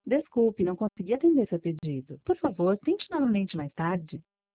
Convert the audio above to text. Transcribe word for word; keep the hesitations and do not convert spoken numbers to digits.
Desculpe, não consegui atender seu pedido. Por favor, tente novamente mais tarde.